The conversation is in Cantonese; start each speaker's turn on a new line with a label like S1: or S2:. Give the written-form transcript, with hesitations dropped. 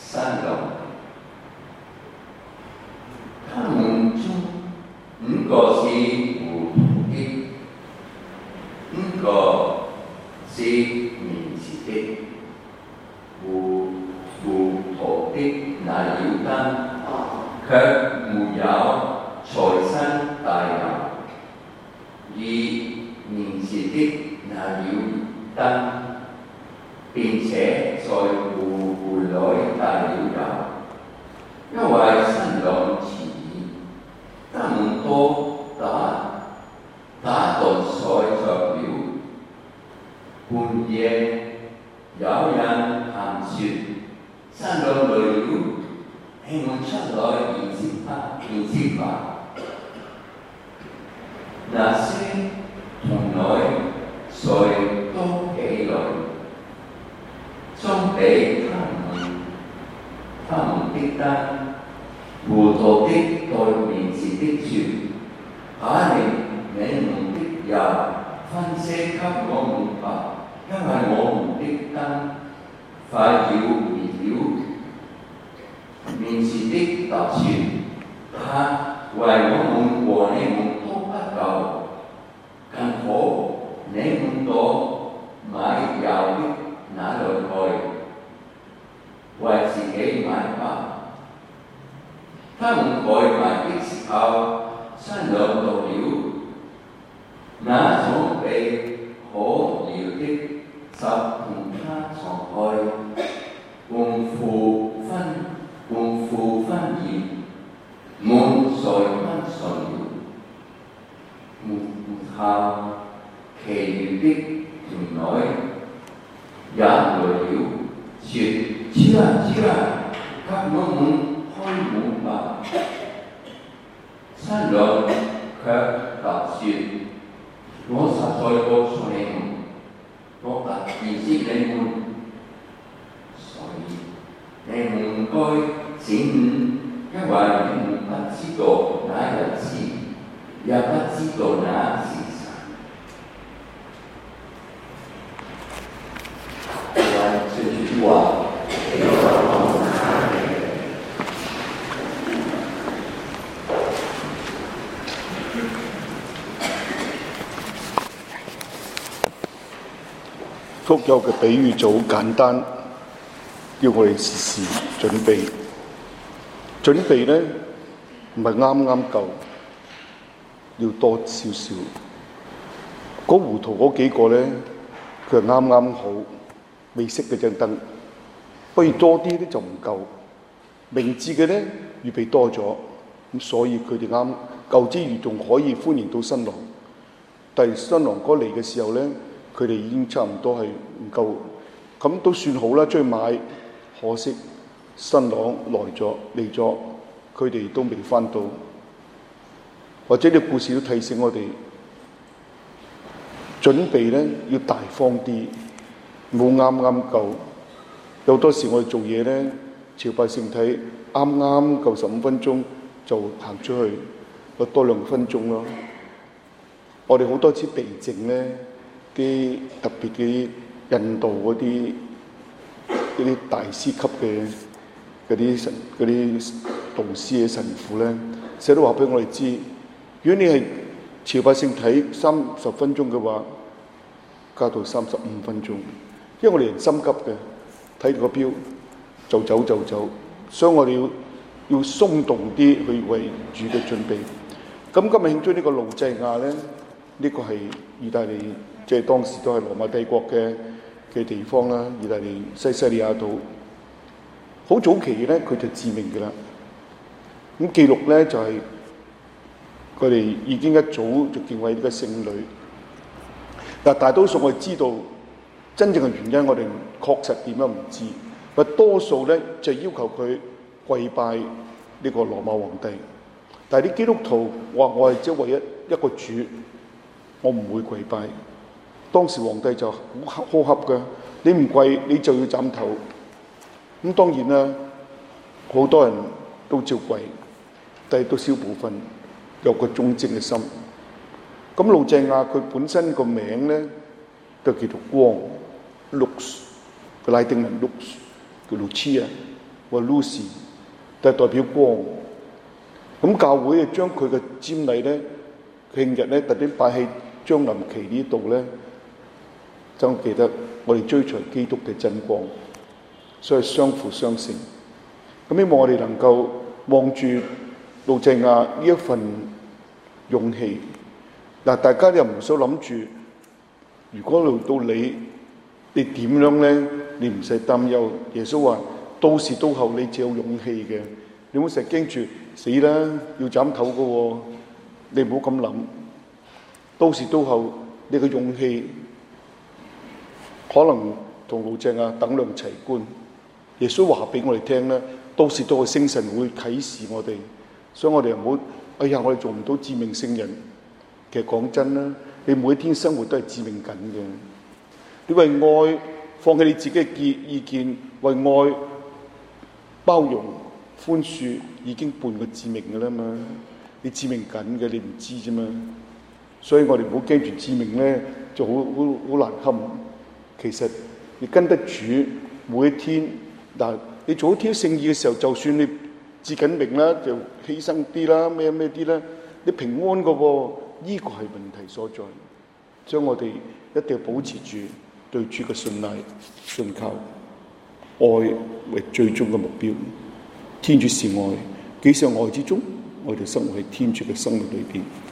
S1: 三郎，他们中五个是糊涂的，五个是明智的。糊涂的那要燈，卻沒有財生大有；而明智的那要燈，並且在湖裏大了有，因為新郎遲延，他們都打盹睡着了。半夜有人喊說：新郎來了，你們出來迎接吧。那些童女睡都起來，裝備他們的燈，糊塗的對明智的說：把你們的油分些給我們吧，因為我們的燈快要滅了。明智的答說：他為我們和你們都不夠，更好你們到買油的那裏去，為自己買吧。他們買賣的時候，新郎到了，那裝備可聊的就同他床去，共赴婚宴，滿載溫順了。末後，其餘的童女也來了，說：主啊，給我們開門吧。新郎卻答說：我實在告訴你們，我特意知你們，所以你們該醒悟，因為你們不知道那日子，也不知道那時辰。這句話。
S2: 福幼嘅比喻就好簡單，要我哋時時準備。準備呢，唔係啱啱夠，要多少少。嗰糊塗嗰幾個呢，佢係啱啱好，未熄嗰盞燈。不如多啲呢就唔夠。明智嘅呢，預備多咗，咁所以佢哋啱夠之餘，仲可以歡迎到新郎。但係新郎哥嚟嘅時候呢，佢哋已經差唔多係唔夠，咁都算好啦，出去買。可惜新郎嚟咗，佢哋都未返到。或者呢個故事都提醒我哋，準備呢要大方啲，冇啱啱夠。有多時我哋做嘢呢，朝拜聖體啱啱夠15分鐘就行出去，多2分鐘咯。我哋好多次避靜呢。啲特別嘅印度嗰啲大師級嘅嗰啲導師嘅神父咧，成日都話俾我哋知，如果你係朝拜聖體30分鐘嘅話，加到35分鐘，因為我哋人心急嘅，睇個錶就走，所以我哋要鬆動啲去為主嘅準備。咁今日慶祝呢個路濟亞咧，呢個係意大利。即係當時都係羅馬帝國嘅地方啦，意大利西西里亞島。好早期咧，佢就致命嘅啦。咁記錄咧就係佢哋已經一早就敬畏呢個聖女。但大多數我哋知道真正嘅原因，我哋確實點樣唔知。但多數咧就要求佢跪拜呢個羅馬皇帝。但係啲基督徒話：我係只唯一一個主，我唔會跪拜。當時皇帝就好苛刻嘅，你唔跪你就要斬頭。咁當然啦，好多人都照跪，但係都少部分有個忠貞嘅心。咁路濟亞佢本身個名咧就叫做光 ，lux 個拉丁文 lux 叫 Lucia。 或 Lucy， 都係代表光。咁教會將佢嘅瞻禮咧慶日咧特別擺喺將臨期呢度咧，就記得我哋追隨基督嘅真光，所以相輔相成。咁希望我哋能夠望住路濟亞呢一份勇氣。嗱，大家又唔使諗住，如果輪到你點樣咧？你唔使擔憂。耶穌話：到時到後你只有勇氣嘅，你唔好成日驚住死啦，要斬頭嘅喎。你唔好咁諗。到時到後，你嘅勇氣可能同路濟亞等量齊觀。耶穌話俾我哋聽咧，到時到後聖神會啟示我哋，所以我哋唔好，哎呀，我哋做唔到致命聖人。其實講真啦，你每一天生活都係致命緊嘅。你為愛放棄你自己嘅意見，為愛包容寬恕，已經半個致命嘅啦嘛。你致命緊嘅，你唔知啫嘛。所以我哋唔好驚住致命咧，就好難堪。其實你跟得主每一天，嗱，你做一天聖意嘅時候，就算你致緊命啦，就犧牲啲啦，咩啲啦，你平安嘅喎。呢個係問題所在，所以我哋一定要保持住對主嘅信賴、信靠，愛為最終嘅目標。天主是愛，幾時愛之中，我哋生活喺天主嘅生活裏邊。